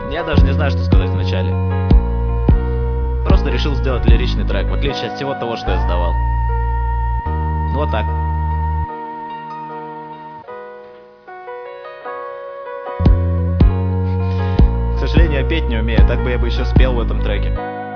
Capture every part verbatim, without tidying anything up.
Я даже не знаю, что сказать вначале. Просто решил сделать лиричный трек, в отличие от всего того, что я сдавал. Вот так. К сожалению, я петь не умею, так бы я бы еще спел в этом треке.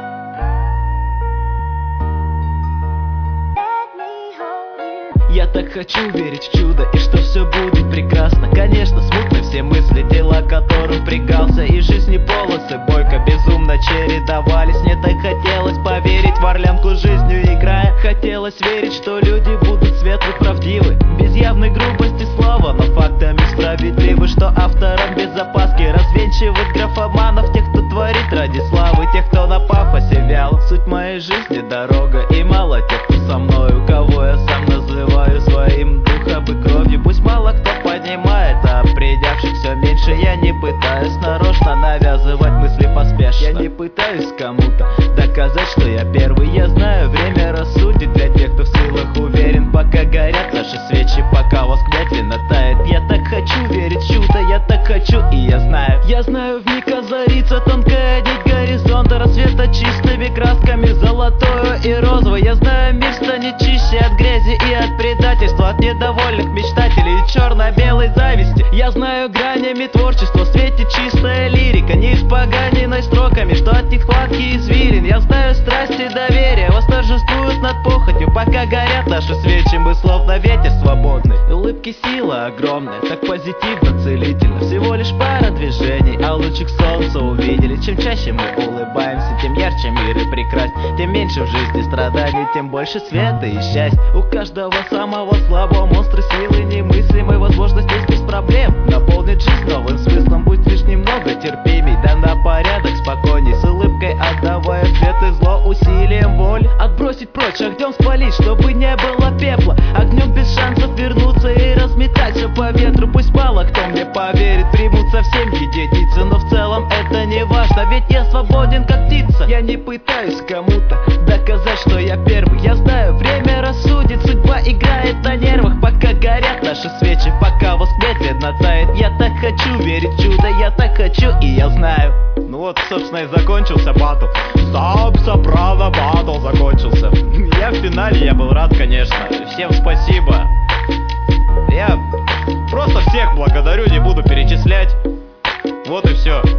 Я так хочу верить в чудо и что все будет прекрасно. Конечно, смутны все мысли, дела которым впрягался. И жизни полосы бойко безумно чередовались. Мне так хотелось поверить в орлянку жизнью играя. Хотелось верить, что люди будут светлы, правдивы, без явной грубости слова, но фактами справедливы. Что авторам без опаски развенчивать графоманов, тех, кто творит ради славы, тех, кто на пафосе вял. Суть моей жизни дорога, и мало тех, кто со мною, кого я сам называю своим духом и кровью. Пусть мало кто поднимает, а придявших все меньше. Я не пытаюсь нарочно навязывать мысли поспешно. Я не пытаюсь кому-то доказать, что я первый. Я знаю, время рассудит для тех, кто в силах уверен. Пока горят наши свечи, пока воск медленно тает. Я так хочу верить в чудо, я так хочу, и я знаю. Я знаю, в миг озарится тонкая нить горизонта, рассвета чистыми красками, золотою и розовой. Я знаю, мир станет чище от грязи и от предательства, от недовольных мечтателей и черно-белой зависти. Я знаю, гранями творчества светит чистая лирика, не испоганенной строками, что от них хватки извилин. Я знаю, страсти и доверие восторжествуют над похотью, пока горят наши свечи, мы словно ветер свободный. Улыбки сила огромная, так позитивно, целительно. Всего лишь пара движений, а лучик солнца увидели. Чем чаще мы улыбаемся, тем ярче мир и прекрасен. Тем меньше в жизни страданий, тем больше света и счастья. У каждого самого слабого монстра силы немыслимой, возможно, здесь без проблем наполнить жизнь новым смыслом. Будь лишь немного терпимей, да на порядок спокойней, с улыбкой отдавая свет и зло усилием воли. Отбросить прочь, огнем спалить, чтобы не было пепла. Огнем без шансов вернуться и разметать все по ветру. Пусть мало кто мне поверит, примут совсем единицы, но в целом это не важно, ведь я свободен как птица. Я не пытаюсь кому-то доказать, что я первый. Я знаю, время рассудит, судьба играет на нервах, пока горят наши свечи, пока воск медленно тает. Я так хочу верить в чудо, я так хочу, и я знаю. Ну вот, собственно, и закончился батл. Стоп, сопрано, батл закончился. Я в финале, я был рад, конечно. Всем спасибо. Я просто всех благодарю, не буду перечислять. Вот и все.